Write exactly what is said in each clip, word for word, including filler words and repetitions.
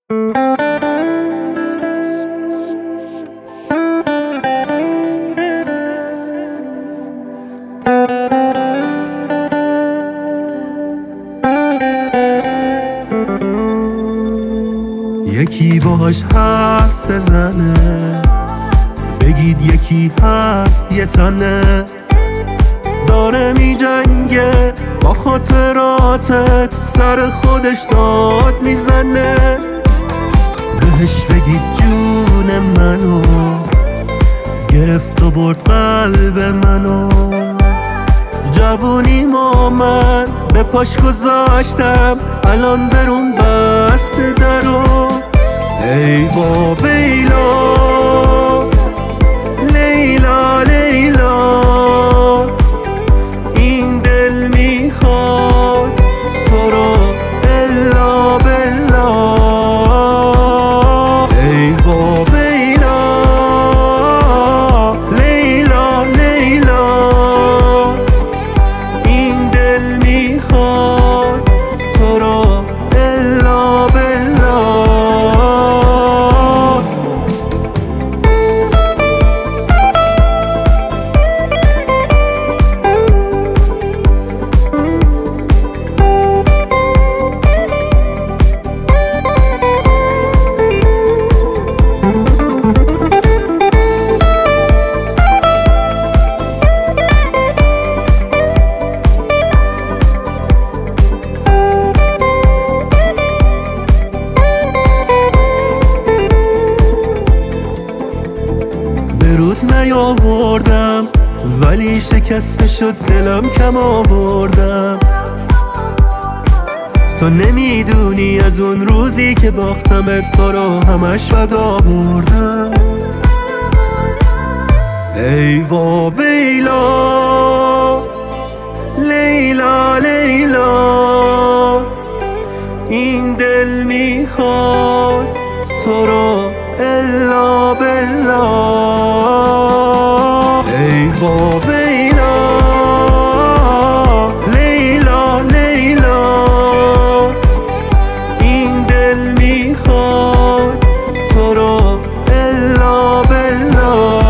یکی باهاش حرف بزنه، بگید یکی هست یه تنه، داره می جنگه با خاطراتت، سر خودش داد میزنه. بهش بگید جون منو گرفت و برد قلب منو، جوونی ما من به پاش گذاشتم، الان درون بسته درو. ای با بیلا لیلا لیلا، این دل میخواد تو رو الا بلا. ای با بیلا لیلا لیلا، این دل میخواد تو رو الا بلا. روز نیاوردم ولی شکسته شد دلم، کم آوردم. تو نمیدونی از اون روزی که باختمت تو رو همش بد آوردم. ای وا ویلا لیلا لیلا، این دل میخواد تو رو الا بلا. ای با ویلا لیلا لیلا، این دل میخواد تو رو الا بلا.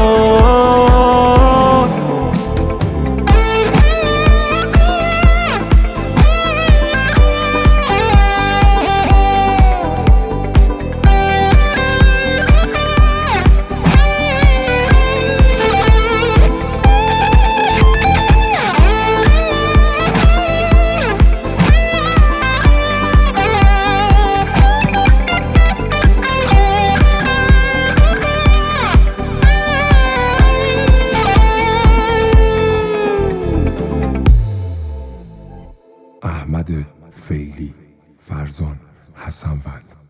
احمد فیلی، فرزان حسن‌وند.